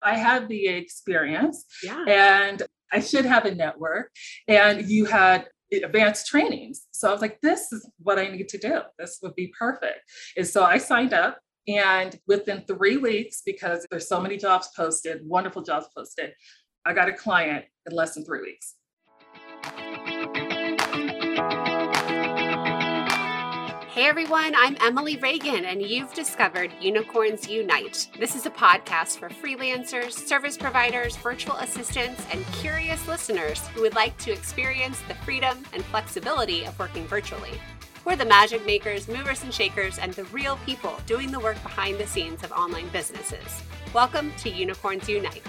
I had the experience Yeah. and I should have a network. And you had advanced trainings. So I was like, this is what I need to do. This would be perfect. And so I signed up. And within 3 weeks, because there's so many jobs posted, wonderful jobs posted, I got a client in less than 3 weeks. Hey everyone, I'm Emily Reagan, and you've discovered Unicorns Unite. This is a podcast for freelancers, service providers, virtual assistants, and curious listeners who would like to experience the freedom and flexibility of working virtually. We're the magic makers, movers and shakers, and the real people doing the work behind the scenes of online businesses. Welcome to Unicorns Unite.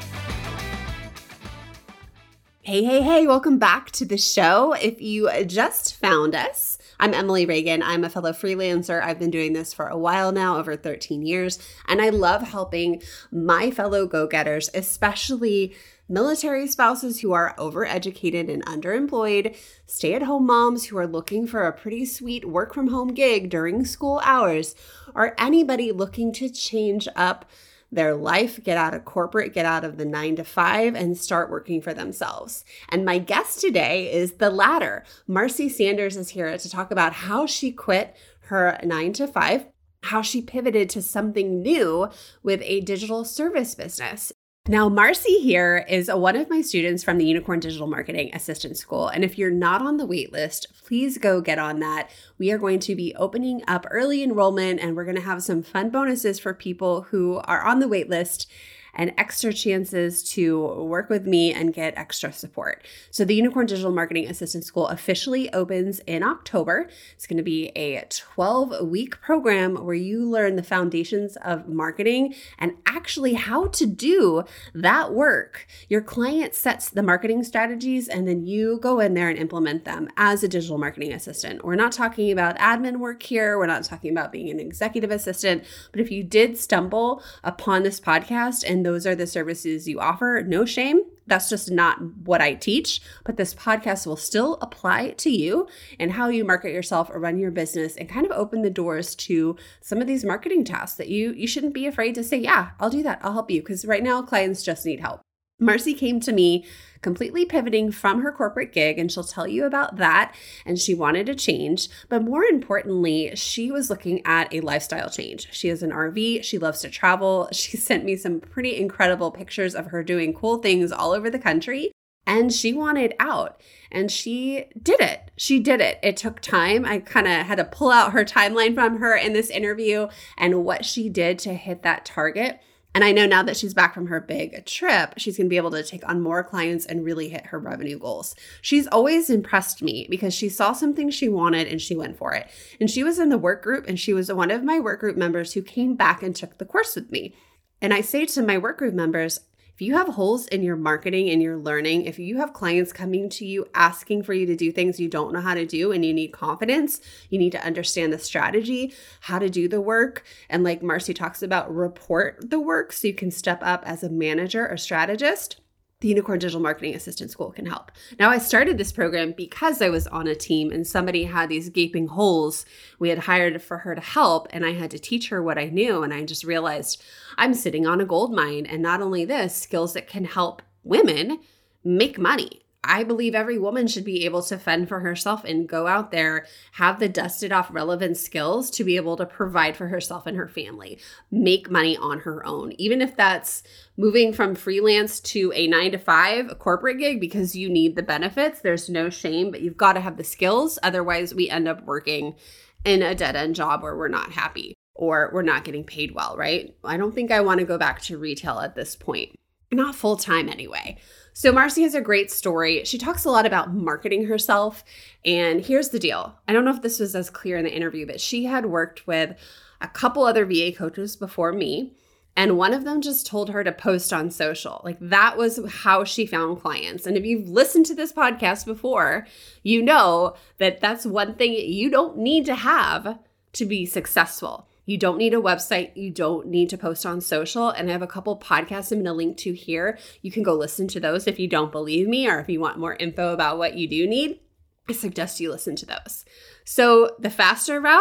Hey, welcome back to the show. If you just found us, I'm Emily Reagan. I'm a fellow freelancer. I've been doing this for a while now, over 13 years, and I love helping my fellow go-getters, especially military spouses who are overeducated and underemployed, stay-at-home moms who are looking for a pretty sweet work-from-home gig during school hours, or anybody looking to change up their life, get out of corporate, get out of the 9-to-5, and start working for themselves. And my guest today is the latter. Marcy Sanders is here to talk about how she quit her 9-to-5, how she pivoted to something new with a digital service business. Now, Marcy here is one of my students from the Unicorn Digital Marketing Assistant School. And if you're not on the wait list, please go get on that. We are going to be opening up early enrollment, and we're going to have some fun bonuses for people who are on the wait list and extra chances to work with me and get extra support. So the Unicorn Digital Marketing Assistant School officially opens in October. It's going to be a 12-week program where you learn the foundations of marketing and actually how to do that work. Your client sets the marketing strategies, and then you go in there and implement them as a digital marketing assistant. We're not talking about admin work here. We're not talking about being an executive assistant. But if you did stumble upon this podcast and those are the services you offer, no shame. That's just not what I teach, but this podcast will still apply to you and how you market yourself or run your business and kind of open the doors to some of these marketing tasks that you shouldn't be afraid to say, yeah, I'll do that. I'll help you. Because right now clients just need help. Marcy came to me completely pivoting from her corporate gig, and she'll tell you about that. And she wanted a change. But more importantly, she was looking at a lifestyle change. She has an RV. She loves to travel. She sent me some pretty incredible pictures of her doing cool things all over the country. And she wanted out, and she did it. She did it. It took time. I kind of had to pull out her timeline from her in this interview and what she did to hit that target. And I know now that she's back from her big trip, she's going to be able to take on more clients and really hit her revenue goals. She's always impressed me because she saw something she wanted and she went for it. And she was in the work group, and she was one of my work group members who came back and took the course with me. And I say to my work group members, if you have holes in your marketing and your learning, if you have clients coming to you asking for you to do things you don't know how to do and you need confidence, you need to understand the strategy, how to do the work. And like Marcy talks about, report the work so you can step up as a manager or strategist. The Unicorn Digital Marketing Assistant School can help. Now, I started this program because I was on a team and somebody had these gaping holes. We had hired for her to help, and I had to teach her what I knew. And I just realized I'm sitting on a gold mine. And not only this, skills that can help women make money. I believe every woman should be able to fend for herself and go out there, have the dusted off relevant skills to be able to provide for herself and her family, make money on her own. Even if that's moving from freelance to a 9-to-5, a corporate gig, because you need the benefits, there's no shame, but you've got to have the skills. Otherwise, we end up working in a dead-end job where we're not happy or we're not getting paid well, right? I don't think I want to go back to retail at this point. Not full time anyway. So Marcy has a great story. She talks a lot about marketing herself. And here's the deal. I don't know if this was as clear in the interview, but she had worked with a couple other VA coaches before me. And one of them just told her to post on social. Like that was how she found clients. And if you've listened to this podcast before, you know that that's one thing you don't need to have to be successful. You don't need a website. You don't need to post on social. And I have a couple podcasts I'm going to link to here. You can go listen to those if you don't believe me or if you want more info about what you do need. I suggest you listen to those. So the faster route,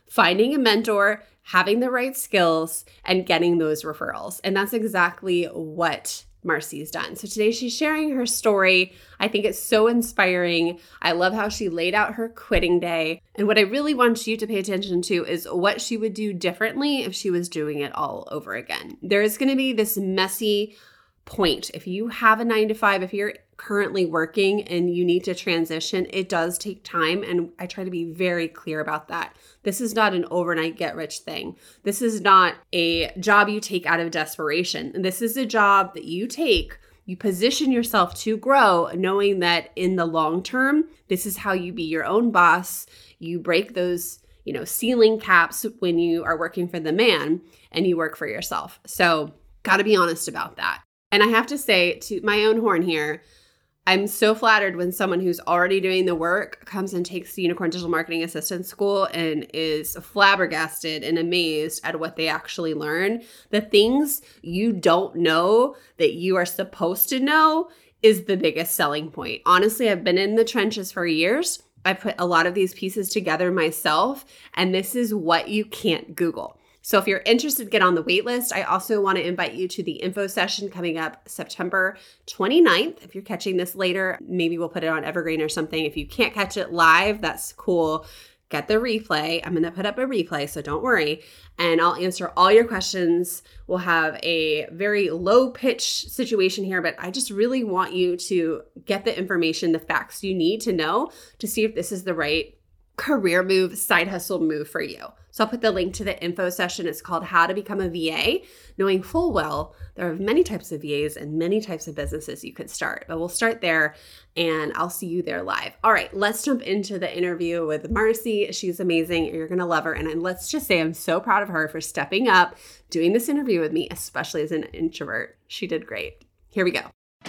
finding a mentor, having the right skills, and getting those referrals. And that's exactly what Marcy's done. So today she's sharing her story. I think it's so inspiring. I love how she laid out her quitting day. And what I really want you to pay attention to is what she would do differently if she was doing it all over again. There is going to be this messy point. If you have a 9-to-5, if you're currently working and you need to transition, it does take time. And I try to be very clear about that. This is not an overnight get rich thing. This is not a job you take out of desperation. This is a job that you take, you position yourself to grow, knowing that in the long term, this is how you be your own boss. You break those, ceiling caps when you are working for the man and you work for yourself. So got to be honest about that. And I have to say, to my own horn here, I'm so flattered when someone who's already doing the work comes and takes the Unicorn Digital Marketing Assistant School and is flabbergasted and amazed at what they actually learn. The things you don't know that you are supposed to know is the biggest selling point. Honestly, I've been in the trenches for years. I put a lot of these pieces together myself, and this is what you can't Google. So if you're interested, get on the wait list. I also want to invite you to the info session coming up September 29th. If you're catching this later, maybe we'll put it on Evergreen or something. If you can't catch it live, that's cool. Get the replay. I'm going to put up a replay, so don't worry. And I'll answer all your questions. We'll have a very low pitch situation here, but I just really want you to get the information, the facts you need to know to see if this is the right career move, side hustle move for you. So I'll put the link to the info session. It's called How to Become a VA, knowing full well there are many types of VAs and many types of businesses you could start. But we'll start there and I'll see you there live. All right, let's jump into the interview with Marcy. She's amazing. You're going to love her. And let's just say I'm so proud of her for stepping up, doing this interview with me, especially as an introvert. She did great. Here we go.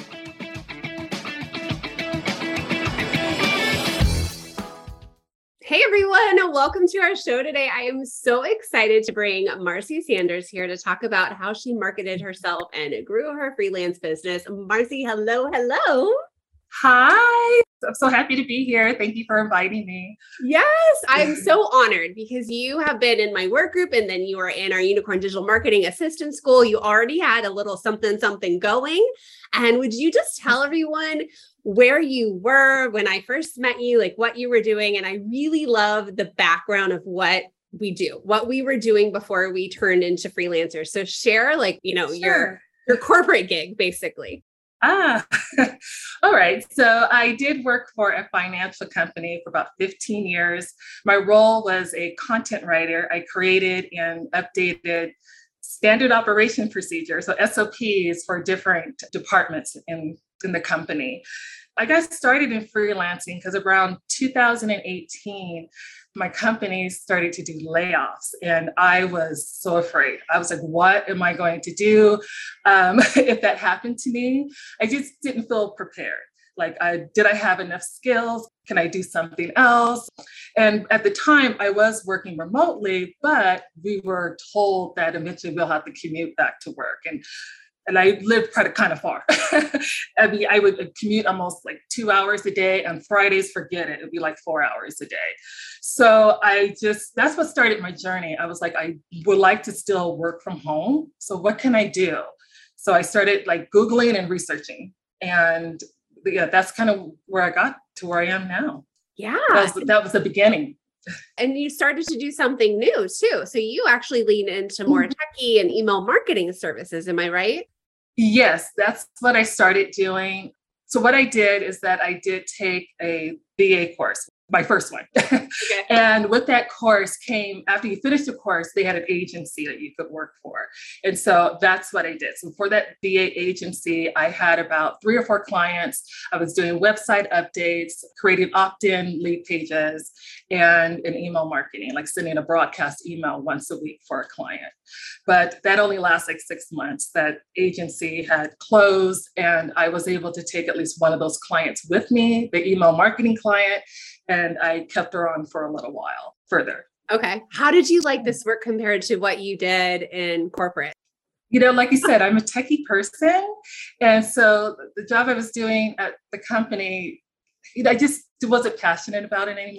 Hey everyone, welcome to our show today. I am so excited to bring Marcy Sanders here to talk about how she marketed herself and grew her freelance business. Marcy, hello. Hi, I'm so happy to be here. Thank you for inviting me. Yes, I'm so honored because you have been in my work group and then you are in our Unicorn Digital Marketing Assistant School. You already had a little something going. And would you just tell everyone where you were when I first met you, like what you were doing? And I really love the background of what we do, what we were doing before we turned into freelancers. So share Sure. your corporate gig, basically. All right. So I did work for a financial company for about 15 years. My role was a content writer. I created and updated standard operation procedures, so SOPs for different departments in the company. I got started in freelancing because around 2018, my company started to do layoffs and I was so afraid. I was like, what am I going to do if that happened to me? I just didn't feel prepared. Like, did I have enough skills? Can I do something else? And at the time I was working remotely, but we were told that eventually we'll have to commute back to work. And I lived kind of far. I mean, I would commute almost like 2 hours a day. On Fridays, forget it. It'd be like 4 hours a day. So that's what started my journey. I was like, I would like to still work from home. So what can I do? So I started like Googling and researching. And yeah, that's kind of where I got to where I am now. Yeah. That was the beginning. And you started to do something new too. So you actually lean into more techie and email marketing services. Am I right? Yes, that's what I started doing. So what I did is that I did take a VA course, my first one. Okay. And with that course came, after you finish the course, they had an agency that you could work for. And so that's what I did. So for that VA agency, I had about 3 or 4 clients. I was doing website updates, creating opt-in lead pages, and an email marketing, like sending a broadcast email once a week for a client. But that only lasted like 6 months. That agency had closed and I was able to take at least one of those clients with me, the email marketing client, and I kept her on for a little while further. Okay. How did you like this work compared to what you did in corporate? Like you said, I'm a techie person. And so the job I was doing at the company, I just wasn't passionate about it anymore.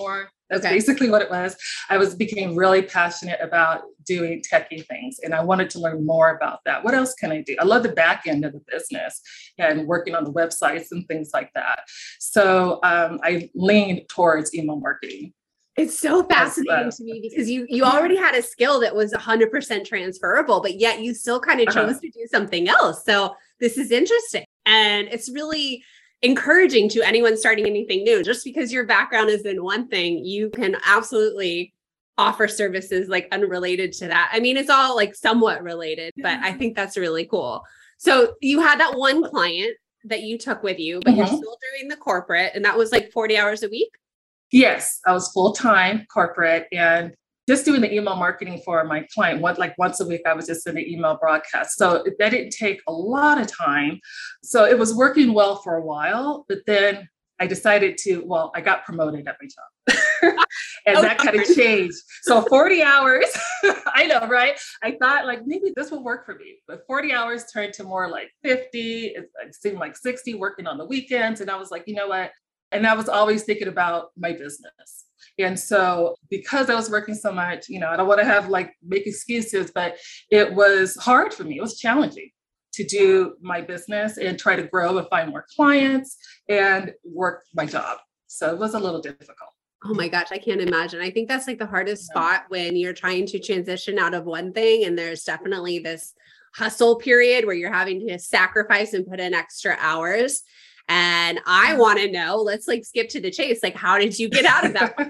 That's Okay. basically what it was. Became really passionate about doing techie things, and I wanted to learn more about that. What else can I do? I love the back end of the business and working on the websites and things like that. So I leaned towards email marketing. It's so fascinating to me because you already had a skill that was 100% transferable, but yet you still kind of chose to do something else. So this is interesting. And it's really encouraging to anyone starting anything new. Just because your background is in one thing, you can absolutely offer services like unrelated to that. I mean, it's all like somewhat related, but I think that's really cool. So you had that one client that you took with you, but you're still doing the corporate, and that was like 40 hours a week? Yes, I was full-time corporate and just doing the email marketing for my client. Once a week, I was just in the email broadcast. So that didn't take a lot of time. So it was working well for a while, but then I decided I got promoted at my job. And that kind of changed. So 40 hours, I know, right? I thought like maybe this will work for me, but 40 hours turned to more like 50. It seemed like 60 working on the weekends. And I was like, you know what? And I was always thinking about my business. And so because I was working so much, I don't want to make excuses, but it was hard for me. It was challenging to do my business and try to grow and find more clients and work my job. So it was a little difficult. Oh my gosh, I can't imagine. I think that's like the hardest spot when you're trying to transition out of one thing. And there's definitely this hustle period where you're having to sacrifice and put in extra hours. And I want to know, let's skip to the chase. How did you get out of that?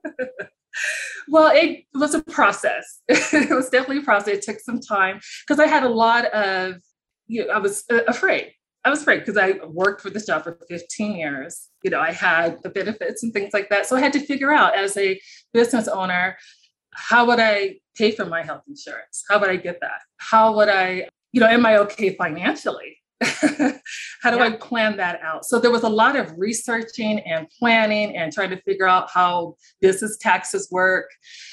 Well, it was a process. It was definitely a process. It took some time because I had a lot of, I was afraid. I was afraid because I worked for this job for 15 years. I had the benefits and things like that. So I had to figure out as a business owner, how would I pay for my health insurance? How would I get that? How would I, am I okay financially? How do I plan that out? So there was a lot of researching and planning and trying to figure out how business taxes work.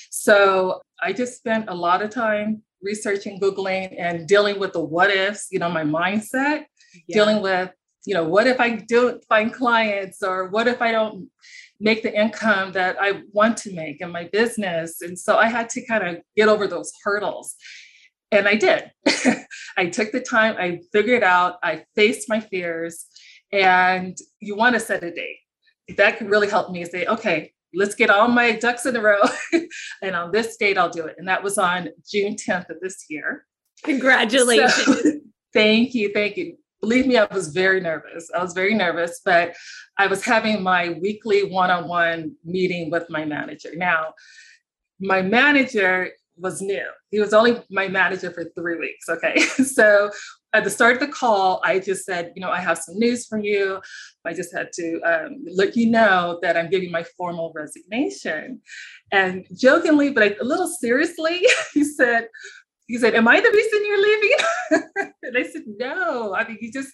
So I just spent a lot of time researching, Googling, and dealing with the what ifs, my mindset, dealing with, what if I don't find clients, or what if I don't make the income that I want to make in my business? And so I had to kind of get over those hurdles. And I did. I took the time, I figured it out, I faced my fears, and you want to set a date. That can really help me say, okay, let's get all my ducks in a row. And on this date, I'll do it. And that was on June 10th of this year. Congratulations. So, thank you. Thank you. Believe me, I was very nervous. But I was having my weekly one-on-one meeting with my manager. Now, my manager was new. He was only my manager for 3 weeks. Okay. So at the start of the call, I just said, I have some news for you. I just had to let you know that I'm giving my formal resignation. And jokingly, but a little seriously, he said, am I the reason you're leaving? And I said, no, I mean, you just,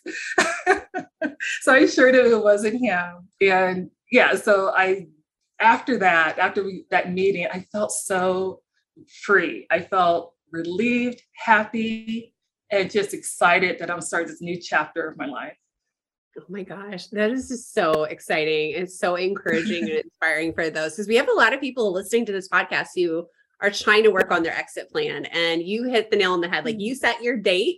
so I assured him it wasn't him. And so after that meeting, I felt so free. I felt relieved, happy, and just excited that I'm starting this new chapter of my life. Oh my gosh, that is just so exciting. It's so encouraging and inspiring for those, because we have a lot of people listening to this podcast who are trying to work on their exit plan, and you hit the nail on the head. You set your date,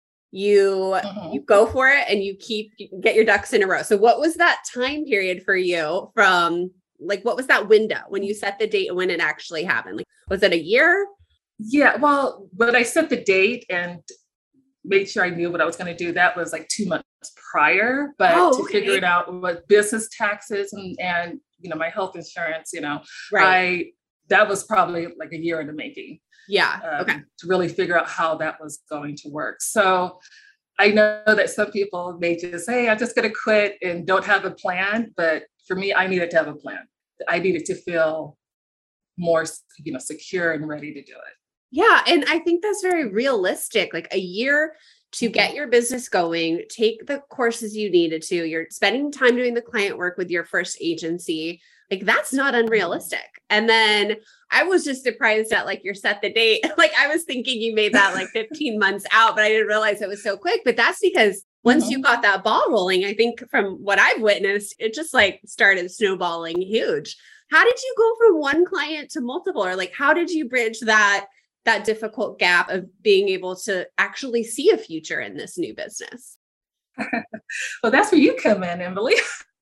you go for it, and you get your ducks in a row. So what was that time period for you from what was that window when you set the date and when it actually happened? Was it a year? Yeah, well, when I set the date and made sure I knew what I was going to do, that was 2 months prior. But to figure it out with business taxes and my health insurance, right. That was probably a year in the making. Yeah. To really figure out how that was going to work. So I know that some people may just say, I'm just going to quit and don't have a plan. But for me, I needed to have a plan. I needed to feel more, secure and ready to do it. Yeah. And I think that's very realistic. A year to get your business going, take the courses you needed to. You're spending time doing the client work with your first agency. That's not unrealistic. And then I was just surprised that you're set the date. I was thinking you made that 15 months out, but I didn't realize it was so quick. But that's because once you got that ball rolling, I think from what I've witnessed, it just started snowballing huge. How did you go from one client to multiple? Or like, how did you bridge that difficult gap of being able to actually see a future in this new business? Well, that's where you come in, Emily.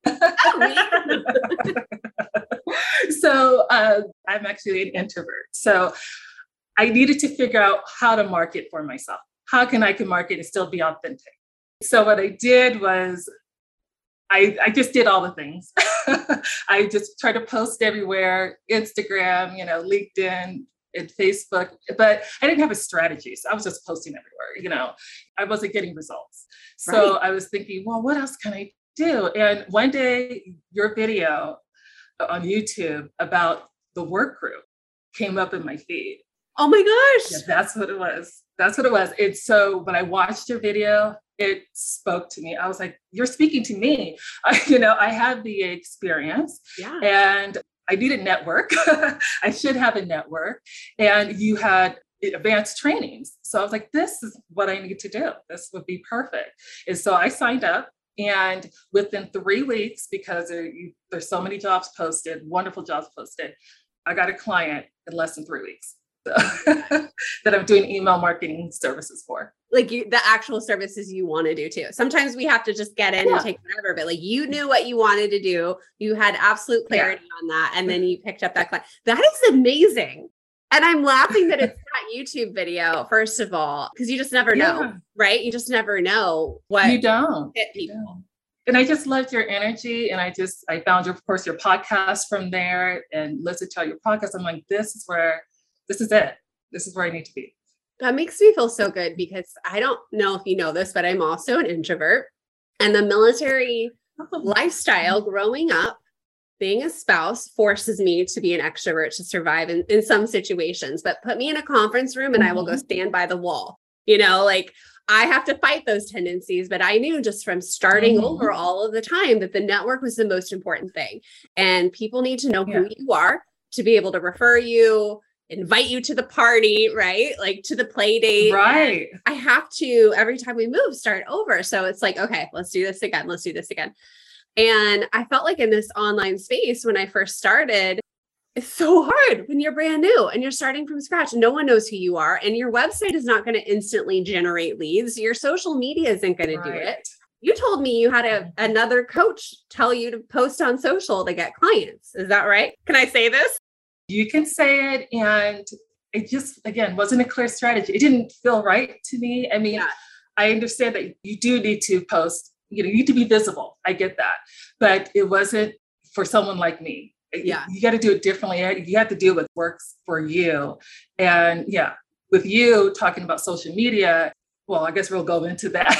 So I'm actually an introvert. So I needed to figure out how to market for myself. How can I market and still be authentic? So what I did was I just did all the things. I just tried to post everywhere, Instagram, LinkedIn and Facebook, but I didn't have a strategy. So I was just posting everywhere, I wasn't getting results. So I was thinking, well, what else can I do? And one day your video on YouTube about the work group came up in my feed. Oh my gosh. Yeah, that's what it was. That's what it was. And so when I watched your video, it spoke to me. I was like, you're speaking to me. I have the experience and I need a network. I should have a network. And you had advanced trainings. So I was like, this is what I need to do. This would be perfect. And so I signed up. And within 3 weeks, because there's so many jobs posted, wonderful jobs posted, I got a client in less than 3 weeks. So, that I'm doing email marketing services for. Like the actual services you want to do too. Sometimes we have to just get in and take whatever, but like you knew what you wanted to do. You had absolute clarity on that. And then you picked up that client. That is amazing. And I'm laughing that it's that YouTube video, first of all, because you just never know, right? You just never know what you don't hit people. And I just loved your energy. And I found your podcast from there and listened to your podcast. I'm like, this is it. This is where I need to be. That makes me feel so good because I don't know if you know this, but I'm also an introvert, and the military lifestyle growing up, being a spouse forces me to be an extrovert to survive in some situations, but put me in a conference room and I will go stand by the wall. Like I have to fight those tendencies, but I knew just from starting over all of the time that the network was the most important thing. And people need to know who you are to be able to refer you, invite you to the party, right? Like to the play date. Right. And I have to, every time we move, start over. So it's like, okay, let's do this again. Let's do this again. And I felt like in this online space, when I first started, it's so hard when you're brand new and you're starting from scratch. No one knows who you are. And your website is not going to instantly generate leads. Your social media isn't going to do it. You told me you had another coach tell you to post on social to get clients. Is that right? Can I say this? You can say it. And it just, again, wasn't a clear strategy. It didn't feel right to me. I mean, I understand that you do need to post, you need to be visible. I get that. But it wasn't for someone like me. You got to do it differently. You have to do what works for you. And with you talking about social media, well, I guess we'll go into that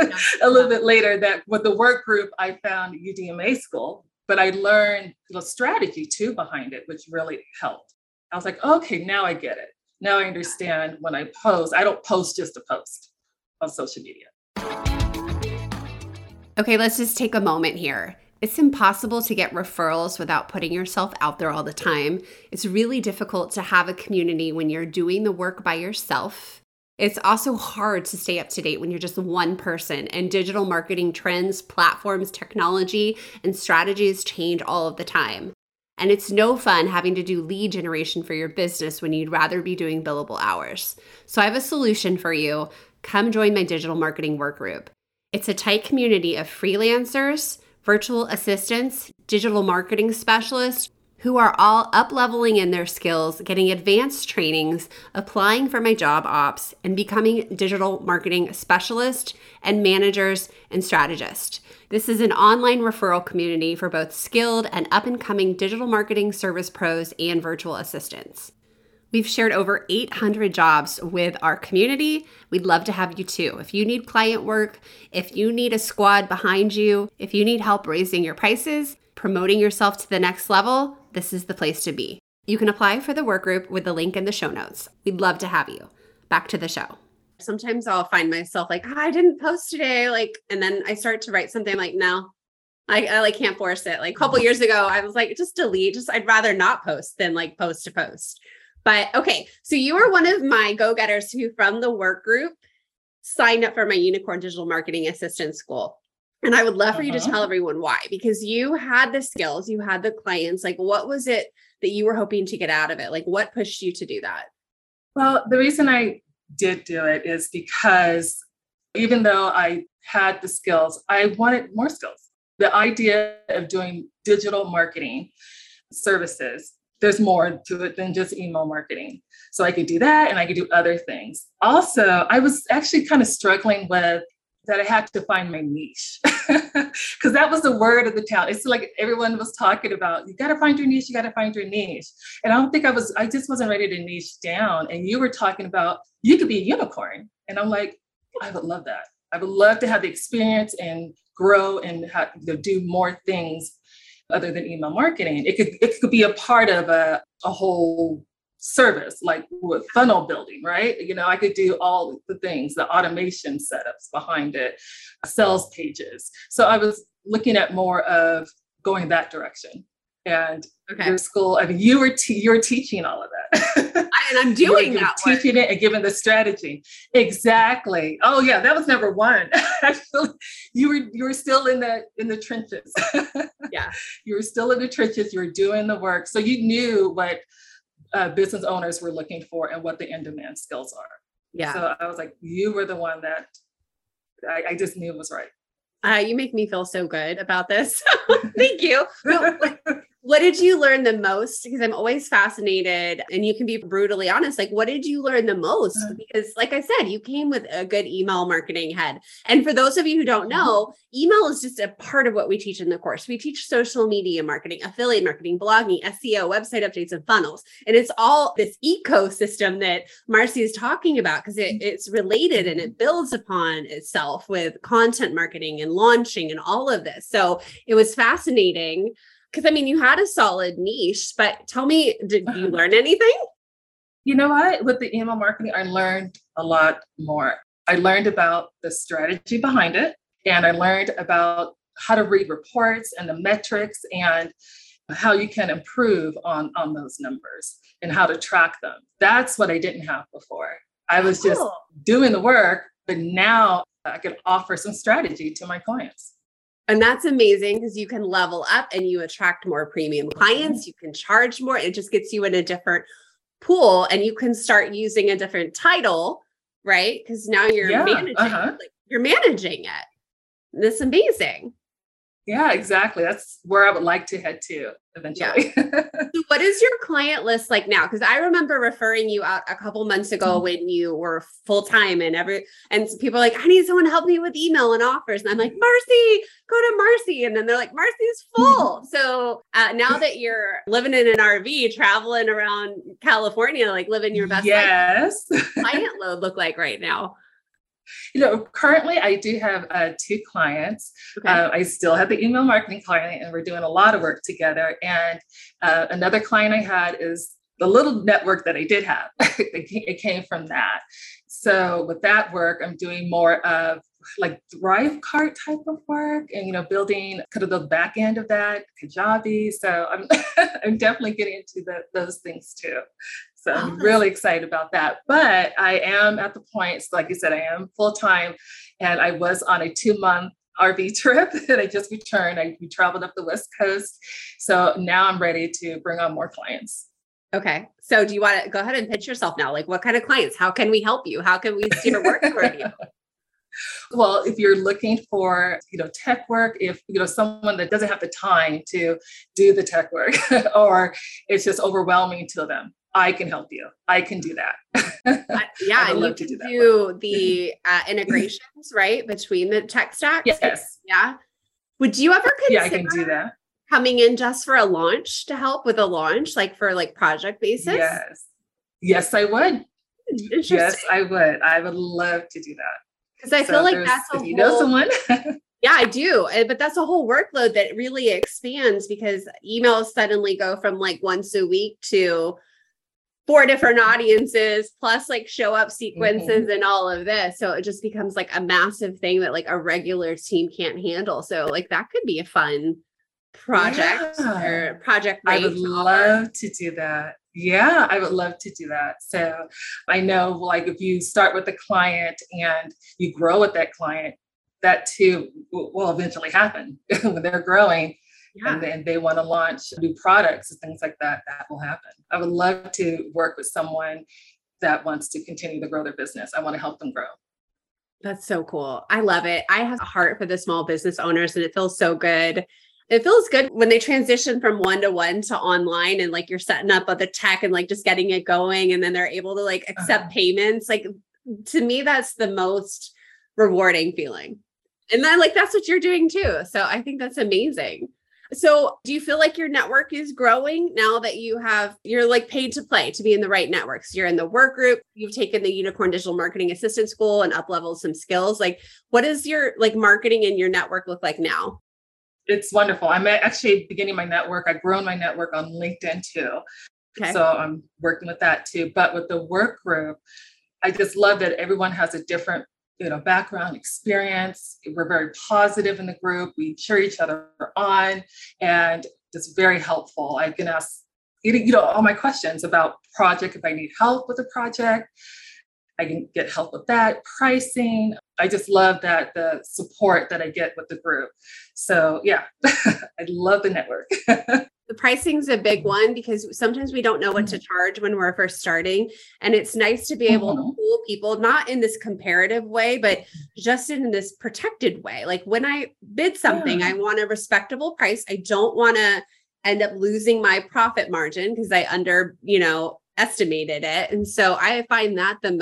a little bit later, that with the work group, I found UDMA school, but I learned the strategy too behind it, which really helped. I was like, okay, now I get it. Now I understand when I post, I don't post just to post on social media. Okay, let's just take a moment here. It's impossible to get referrals without putting yourself out there all the time. It's really difficult to have a community when you're doing the work by yourself. It's also hard to stay up to date when you're just one person, and digital marketing trends, platforms, technology, and strategies change all of the time. And it's no fun having to do lead generation for your business when you'd rather be doing billable hours. So I have a solution for you. Come join my digital marketing work group. It's a tight community of freelancers, virtual assistants, digital marketing specialists who are all up-leveling in their skills, getting advanced trainings, applying for my job ops, and becoming digital marketing specialists and managers and strategists. This is an online referral community for both skilled and up-and-coming digital marketing service pros and virtual assistants. We've shared over 800 jobs with our community. We'd love to have you too. If you need client work, if you need a squad behind you, if you need help raising your prices, promoting yourself to the next level, this is the place to be. You can apply for the work group with the link in the show notes. We'd love to have you. Back to the show. Sometimes I'll find myself like, I didn't post today. And then I start to write something like, no, I can't force it. Like a couple years ago, I was like, just delete. I'd rather not post than post to post. But okay, so you were one of my go-getters who from the work group signed up for my Unicorn Digital Marketing Assistant School. And I would love for you to tell everyone why, because you had the skills, you had the clients. Like, what was it that you were hoping to get out of it? Like, what pushed you to do that? Well, the reason I did do it is because even though I had the skills, I wanted more skills. The idea of doing digital marketing services, there's more to it than just email marketing. So I could do that and I could do other things. Also, I was actually kind of struggling with that I had to find my niche because that was the word of the town. It's like everyone was talking about, you got to find your niche, you got to find your niche. And I don't think I just wasn't ready to niche down. And you were talking about, you could be a unicorn. And I'm like, I would love that. I would love to have the experience and grow and do more things other than email marketing. It could be a part of a whole service, like with funnel building, right? I could do all the things, the automation setups behind it, sales pages. So I was looking at more of going that direction. And your school, I mean, you're teaching all of that. And I'm doing that. Teaching it and giving the strategy. Exactly. Oh yeah, that was number one. Actually, you were still in the trenches. Yeah. You were still in the trenches. You were doing the work. So you knew what business owners were looking for and what the in-demand skills are. Yeah. So I was like, you were the one that I just knew was right. You make me feel so good about this. Thank you. What did you learn the most? Because I'm always fascinated, and you can be brutally honest. Like, what did you learn the most? Because like I said, you came with a good email marketing head. And for those of you who don't know, email is just a part of what we teach in the course. We teach social media marketing, affiliate marketing, blogging, SEO, website updates, and funnels. And it's all this ecosystem that Marcy is talking about, because it's related and it builds upon itself with content marketing and launching and all of this. So it was fascinating. Because I mean, you had a solid niche, but tell me, did you learn anything? You know what? With the email marketing, I learned a lot more. I learned about the strategy behind it, and I learned about how to read reports and the metrics and how you can improve on those numbers and how to track them. That's what I didn't have before. I was just doing the work, but now I can offer some strategy to my clients. And that's amazing, because you can level up and you attract more premium clients. You can charge more. It just gets you in a different pool, and you can start using a different title, right? Because now you're you're managing it. That's amazing. Yeah, exactly. That's where I would like to head to eventually. Yeah. So what is your client list like now? Because I remember referring you out a couple months ago when you were full-time and people are like, I need someone to help me with email and offers. And I'm like, Marcy, go to Marcy. And then they're like, Marcy's full. So now that you're living in an RV, traveling around California, like living your best life, client load look like right now? Currently I do have 2 clients. I still have the email marketing client, and we're doing a lot of work together. And another client I had is the little network that I did have. It came from that. So with that work, I'm doing more of like Thrivecart type of work, and building kind of the back end of that, Kajabi. So I'm I'm definitely getting into those things too. So I'm really excited about that. But I am at the point, so like you said, I am full-time, and I was on a 2-month RV trip and I just returned. We traveled up the West Coast. So now I'm ready to bring on more clients. Okay. So do you want to go ahead and pitch yourself now? Like, what kind of clients? How can we help you? How can we steer work for you? Well, if you're looking for, tech work, if, someone that doesn't have the time to do the tech work or it's just overwhelming to them, I can help you. I can do that. Yeah. And you can do the integrations, right? Between the tech stacks. Yes. Yeah. Would you ever consider I can do that. Coming in just for a launch to help with a launch, like for project basis? Yes, I would. Interesting. Yes, I would. I would love to do that. Because I feel like that's if you know someone. Yeah, I do. But that's a whole workload that really expands, because emails suddenly go from once a week to 4 different audiences, plus show up sequences and all of this. So it just becomes a massive thing that a regular team can't handle. So that could be a fun project or project. I would love to do that. Yeah, I would love to do that. So I know if you start with a client and you grow with that client, that too will eventually happen when they're growing. Yeah. And then they want to launch new products and things like that. That will happen. I would love to work with someone that wants to continue to grow their business. I want to help them grow. That's so cool. I love it. I have a heart for the small business owners, and it feels so good. It feels good when they transition from one-to-one to online, and like you're setting up the tech and like just getting it going, and then they're able to like accept payments. Like, to me, that's the most rewarding feeling. And then like, that's what you're doing too. So I think that's amazing. So do you feel like your network is growing now that you're like paid to play to be in the right networks? You're in the work group, you've taken the Unicorn Digital Marketing Assistant School and up-leveled some skills. Like, what does your like marketing and your network look like now? It's wonderful. I'm actually beginning my network. I've grown my network on LinkedIn too. Okay. So I'm working with that too. But with the work group, I just love that everyone has a different background, experience. We're very positive in the group. We cheer each other on, and it's very helpful. I can ask, all my questions about project. If I need help with a project, I can get help with that. Pricing. I just love that the support that I get with the group. So yeah, I love the network. The pricing's a big one because sometimes we don't know what to charge when we're first starting. And it's nice to be able to pull people, not in this comparative way, but just in this protected way. Like when I bid something, I want a respectable price. I don't want to end up losing my profit margin because I estimated it. And so I find that the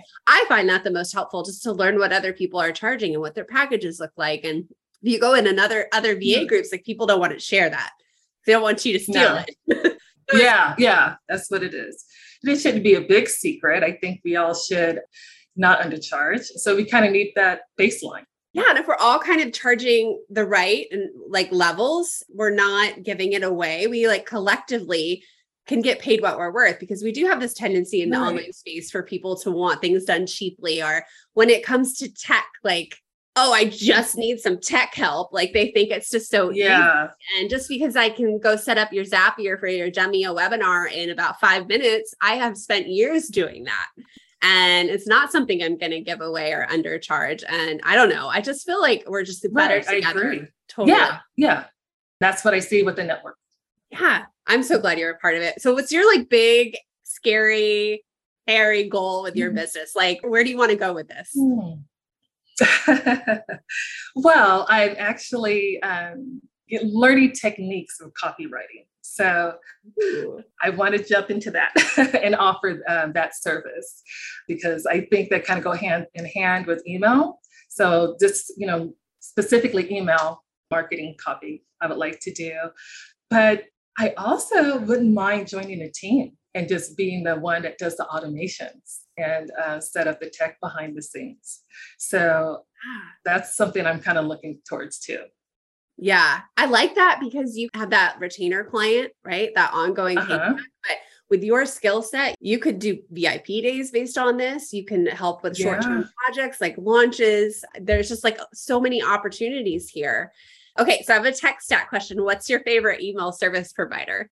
most helpful, just to learn what other people are charging and what their packages look like. And if you go in other VA groups, like people don't want to share that. They don't want you to steal it. Yeah, that's what it is. It shouldn't be a big secret. I think we all should not undercharge. So we kind of need that baseline. Yeah. And if we're all kind of charging the right and like levels, we're not giving it away. We like collectively can get paid what we're worth, because we do have this tendency in the online space for people to want things done cheaply, or when it comes to tech, like, oh, I just need some tech help. Like they think it's just so easy. And just because I can go set up your Zapier for your Demio webinar in about 5 minutes, I have spent years doing that. And it's not something I'm going to give away or undercharge. And I don't know. I just feel like we're just better together. I agree. Totally. Yeah. That's what I see with the network. Yeah. I'm so glad you're a part of it. So what's your like big, scary, hairy goal with your business? Like, where do you want to go with this? Well, I'm actually learning techniques of copywriting. So I want to jump into that and offer that service, because I think that kind of go hand in hand with email. So just, specifically email marketing copy I would like to do. But I also wouldn't mind joining a team and just being the one that does the automations and set up the tech behind the scenes. So that's something I'm kind of looking towards too. Yeah, I like that because you have that retainer client, right? That ongoing payback. But with your skill set, you could do VIP days based on this. You can help with short-term projects like launches. There's just like so many opportunities here. Okay, so I have a tech stack question. What's your favorite email service provider?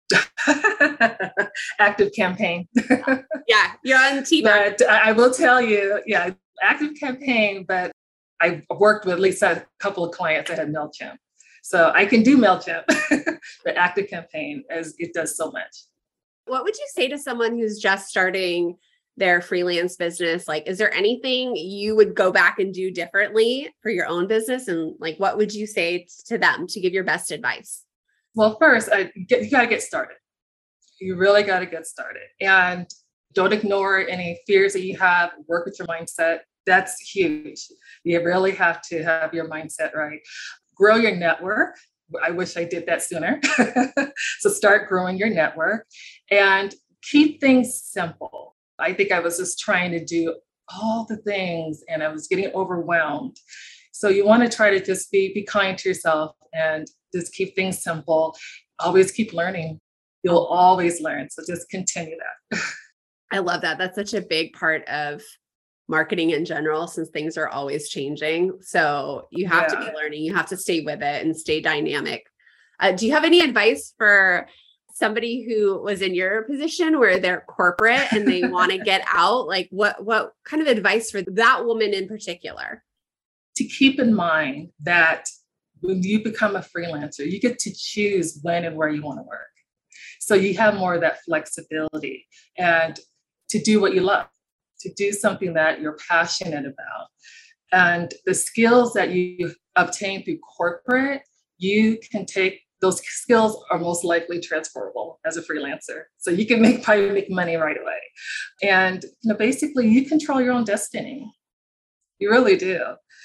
ActiveCampaign. Yeah, you're on team. But I will tell you, ActiveCampaign, but I've worked with at least a couple of clients that had MailChimp. So I can do MailChimp, but ActiveCampaign, as it does so much. What would you say to someone who's just starting their freelance business? Like, is there anything you would go back and do differently for your own business? And like, what would you say to them to give your best advice? Well, first, you got to get started. You really got to get started. And don't ignore any fears that you have. Work with your mindset. That's huge. You really have to have your mindset right. Grow your network. I wish I did that sooner. So start growing your network and keep things simple. I think I was just trying to do all the things and I was getting overwhelmed. So you want to try to just be kind to yourself and just keep things simple. Always keep learning. You'll always learn. So just continue that. I love that. That's such a big part of marketing in general, since things are always changing. So you have to be learning, you have to stay with it and stay dynamic. Do you have any advice for somebody who was in your position where they're corporate and they want to get out? Like what kind of advice for that woman in particular? to keep in mind that when you become a freelancer, you get to choose when and where you want to work. So you have more of that flexibility and to do what you love, to do something that you're passionate about. And the skills that you obtain through corporate, you can take those skills are most likely transferable as a freelancer. So you can probably make money right away. And basically you control your own destiny. You really do.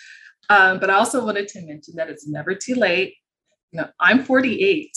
But I also wanted to mention that it's never too late. I'm 48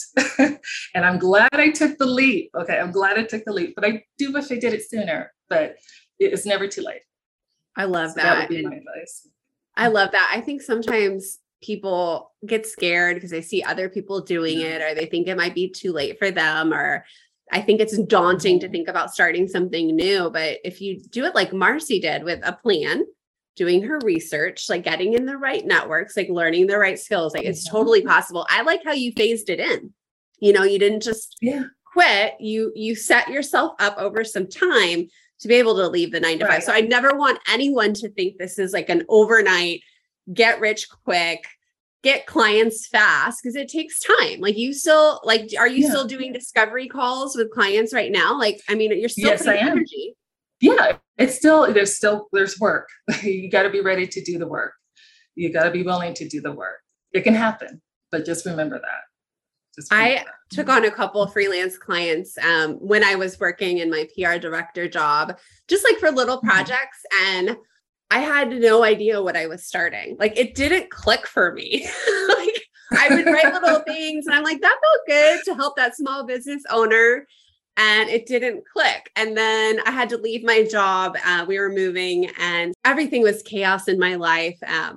and I'm glad I took the leap. Okay, I'm glad I took the leap, but I do wish I did it sooner, but it's never too late. I love so that. That would be my advice. I love that. I think sometimes people get scared because they see other people doing it, or they think it might be too late for them, or I think it's daunting to think about starting something new. But if you do it like Marcy did with a plan, doing her research, like getting in the right networks, like learning the right skills, like it's totally possible. I like how you phased it in. You didn't just quit. You set yourself up over some time to be able to leave the 9 to 5. So I never want anyone to think this is like an overnight get rich quick, get clients fast, because it takes time. Like you still are you still doing discovery calls with clients right now? Like, I mean, you're still putting energy. Yeah, it's still, there's work. You got to be ready to do the work. You got to be willing to do the work. It can happen, but just remember that. I took on a couple of freelance clients when I was working in my PR director job, just like for little projects. And I had no idea what I was starting. Like it didn't click for me. Like I would write little things and I'm like, that felt good to help that small business owner. And it didn't click. And then I had to leave my job. We were moving and everything was chaos in my life.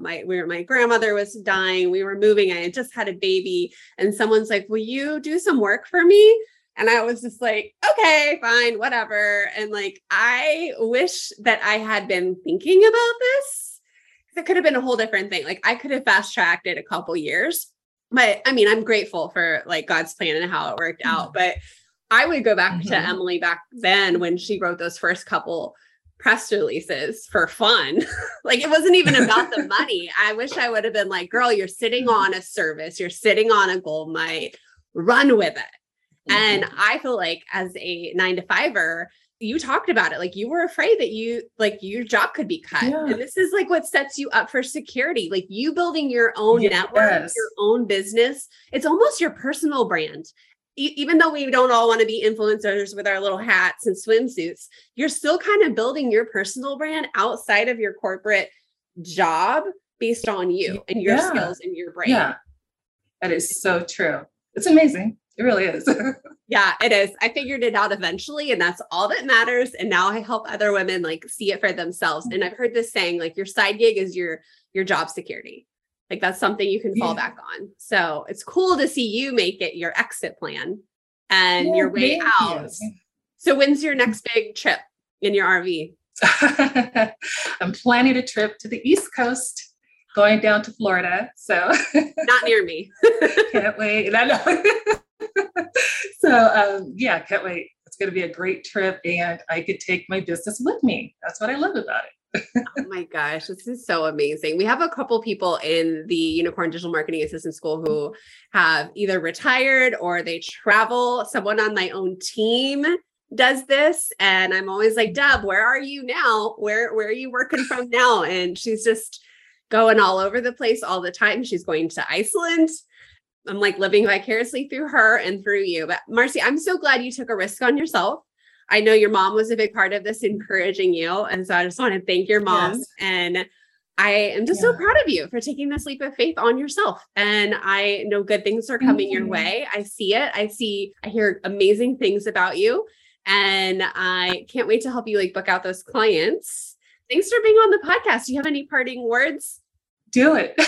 My grandmother was dying. We were moving. I had just had a baby. And someone's like, will you do some work for me? And I was just like, okay, fine, whatever. And like, I wish that I had been thinking about this. It could have been a whole different thing. Like I could have fast tracked it a couple years. But I mean, I'm grateful for like God's plan and how it worked out. But I would go back to Emily back then when she wrote those first couple press releases for fun. Like it wasn't even about the money. I wish I would have been like, girl, you're sitting on a service, you're sitting on a gold mine, run with it. And I feel like as a 9 to 5er, you talked about it. Like you were afraid that your job could be cut. Yeah. And this is like what sets you up for security. Like you building your own network, your own business. It's almost your personal brand. Even though we don't all want to be influencers with our little hats and swimsuits, you're still kind of building your personal brand outside of your corporate job based on you and your skills and your brain. Yeah, that is so true. It's amazing. It really is. Yeah, it is. I figured it out eventually and that's all that matters. And now I help other women like see it for themselves. And I've heard this saying, like your side gig is your job security. Like that's something you can fall back on. So it's cool to see you make it your exit plan and your way out. So when's your next big trip in your RV? I'm planning a trip to the East Coast, going down to Florida. So not near me. Can't wait. And I know. So can't wait. It's going to be a great trip and I could take my business with me. That's what I love about it. Oh my gosh, this is so amazing. We have a couple people in the Unicorn Digital Marketing Assistant School who have either retired or they travel. Someone on my own team does this. And I'm always like, Deb, where are you now? Where are you working from now? And she's just going all over the place all the time. She's going to Iceland. I'm like living vicariously through her and through you. But Marcy, I'm so glad you took a risk on yourself. I know your mom was a big part of this, encouraging you. And so I just want to thank your mom. Yes. And I am just so proud of you for taking this leap of faith on yourself. And I know good things are coming your way. I see it. I hear amazing things about you. And I can't wait to help you like book out those clients. Thanks for being on the podcast. Do you have any parting words? Do it.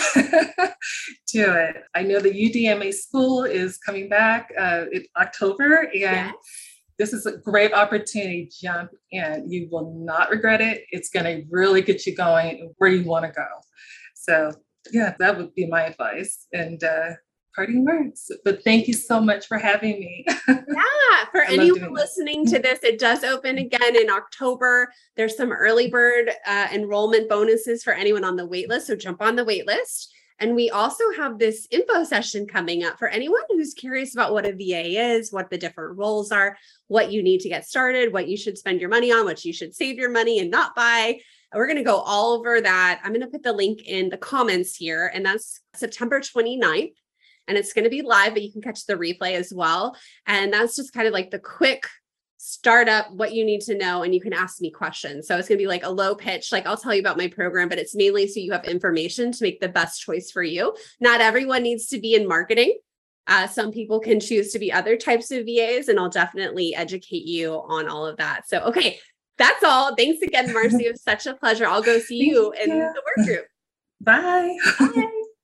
Do it. I know the UDMA school is coming back in October and this is a great opportunity. Jump in. You will not regret it. It's going to really get you going where you want to go. So that would be my advice. And parting words. But thank you so much for having me. Yeah, for anyone listening to this, it does open again in October. There's some early bird enrollment bonuses for anyone on the wait list. So jump on the wait list. And we also have this info session coming up for anyone who's curious about what a VA is, what the different roles are, what you need to get started, what you should spend your money on, what you should save your money and not buy. We're going to go all over that. I'm going to put the link in the comments here, and that's September 29th. And it's going to be live, but you can catch the replay as well. And that's just kind of like the quick startup, what you need to know, and you can ask me questions. So it's going to be like a low pitch, like I'll tell you about my program, but it's mainly so you have information to make the best choice for you. Not everyone needs to be in marketing. Some people can choose to be other types of VAs, and I'll definitely educate you on all of that. So, okay, that's all. Thanks again, Marcy. It was such a pleasure. I'll go see you in the work group. Bye. Bye.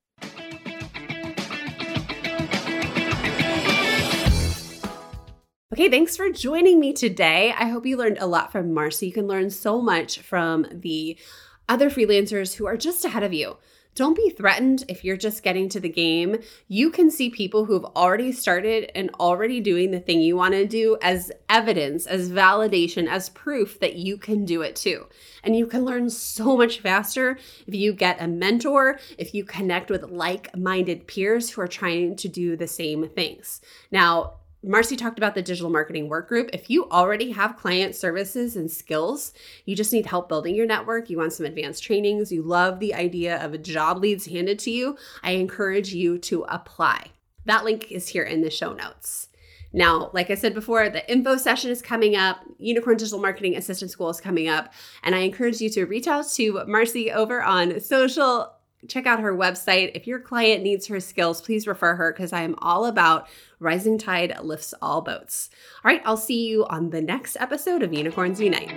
Okay, thanks for joining me today. I hope you learned a lot from Marcy. You can learn so much from the other freelancers who are just ahead of you. Don't be threatened if you're just getting to the game. You can see people who have already started and already doing the thing you want to do as evidence, as validation, as proof that you can do it too. And you can learn so much faster if you get a mentor, if you connect with like-minded peers who are trying to do the same things. Now, Marcy talked about the digital marketing work group. If you already have client services and skills, you just need help building your network, you want some advanced trainings, you love the idea of a job leads handed to you, I encourage you to apply. That link is here in the show notes. Now, like I said before, the info session is coming up. Unicorn Digital Marketing Assistant School is coming up. And I encourage you to reach out to Marcy over on social. Check out her website. If your client needs her skills, please refer her because I am all about rising tide lifts all boats. All right, I'll see you on the next episode of Unicorns Unite.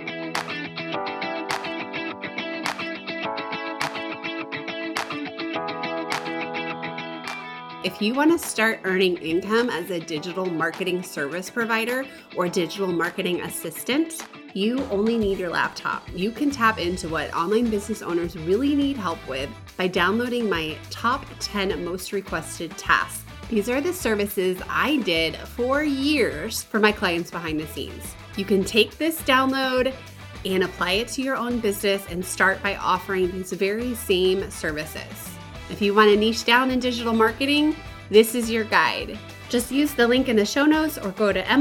If you want to start earning income as a digital marketing service provider or digital marketing assistant, you only need your laptop. You can tap into what online business owners really need help with by downloading my top 10 most requested tasks. These are the services I did for years for my clients behind the scenes. You can take this download and apply it to your own business and start by offering these very same services. If you want to niche down in digital marketing, this is your guide. Just use the link in the show notes or go to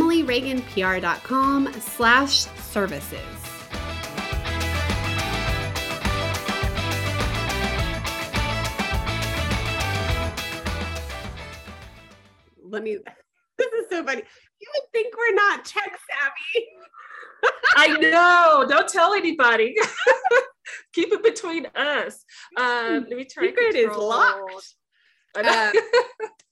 emilyreaganpr.com/services. This is so funny. You would think we're not tech savvy. I know. Don't tell anybody. Keep it between us. Let me try. Secret is locked.